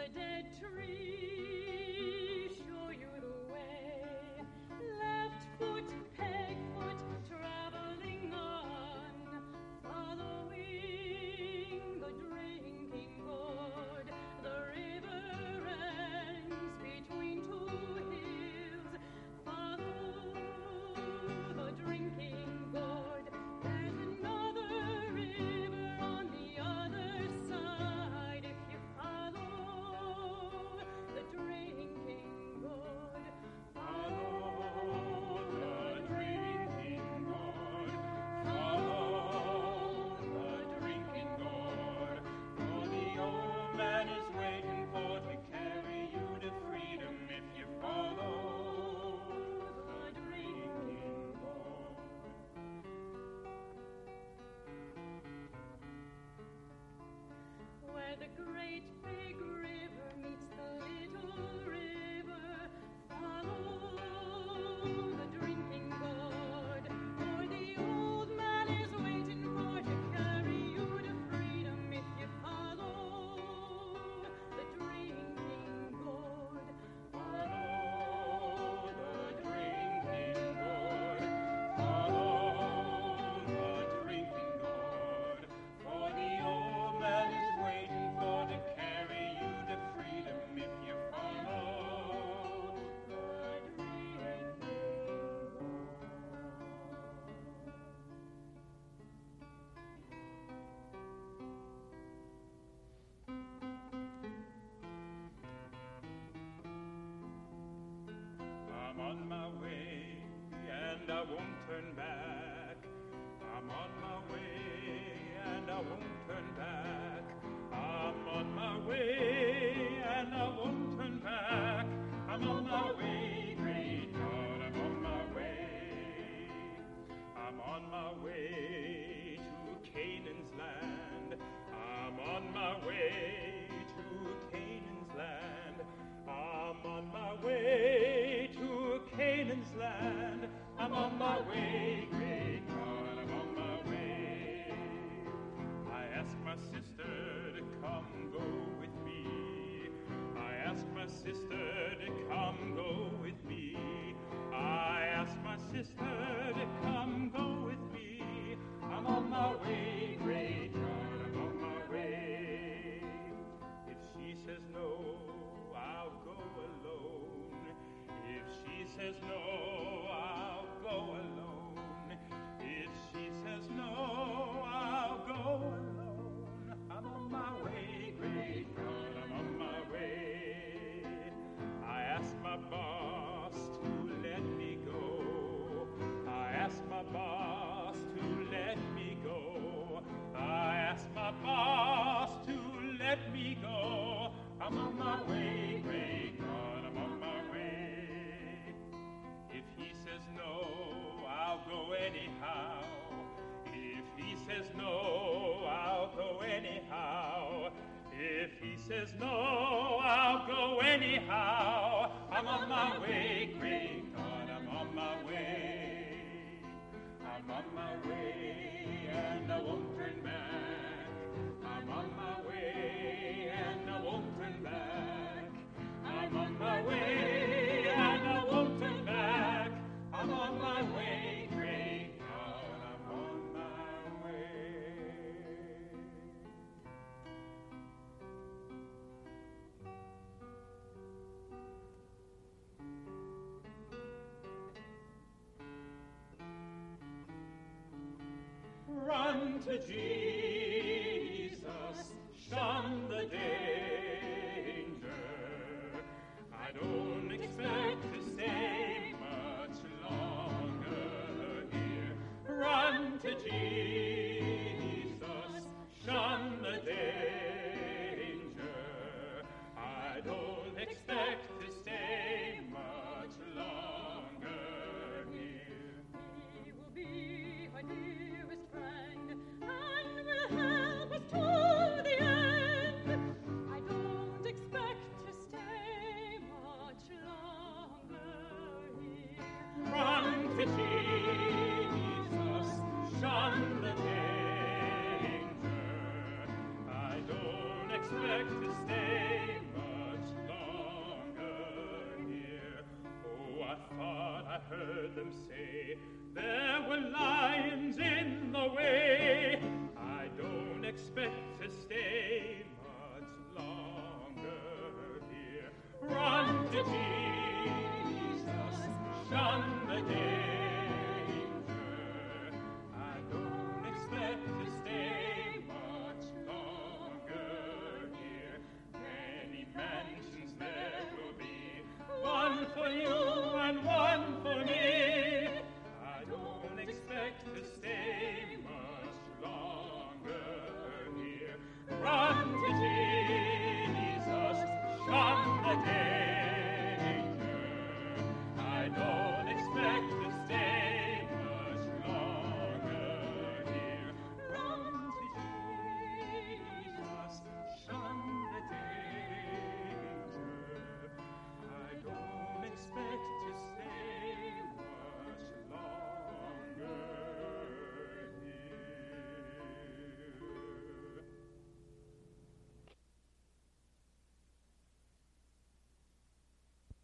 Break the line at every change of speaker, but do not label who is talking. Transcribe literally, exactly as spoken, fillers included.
the dead tree show you the way. Left foot, peg foot, traveling on, following the drinking gourd. The river ends between two hills. Follow the drinking gourd. There's another river on the other side. If you follow the drinking gourd,
Follow the drinking gourd. Follow the drinking gourd. For the old man is waiting for to carry you to freedom if you follow the drinking gourd.
where the great big river meets the little river, follow the drinking gourd. For the old man is waiting for to carry you to freedom if you follow the drinking gourd.
Follow the drinking gourd. Follow the drinking gourd. For the old man is waiting for to carry you to freedom if you follow the drinking gourd. I'm on my way and I won't turn back. I'm on my way and I won't turn back. I'm on my way and I won't turn back. I'm on my way, great God, I'm on my way. I'm on my way to Canaan's land. I'm on my way to Canaan's land. I'm on my way to Canaan's land. I'm on my way, great God, I'm on my way. I ask my sister to come go with me. I ask my sister to come go with me. I ask my sister to come go with me. I'm on my way, great God, I'm on my way. If she says no, I'll go alone. If she says no, I'll go alone. If she says no, I'll go alone. I'm on my way, great God, I'm on my way. I asked my boss to let me go. I asked my boss to let me go. I asked my boss to let me go. I'm on my way, great God, I'm on my way. If he says no, I'll go anyhow. If he says no, I'll go anyhow. If he says no, I'll go anyhow. I'm on my way, great God, I'm on my way. I'm on my way and I won't turn back. I'm on my way and I won't turn back. I'm on my way and I won't turn back. I'm on my way, great God, I'm on my way. Run to Jesus, shun the danger. I don't expect to stay much longer here. Run to Jesus, shun the danger. I don't expect to stay much longer here.
He will be our dearest friend, and will
them say there were lions in the way. I don't expect to stay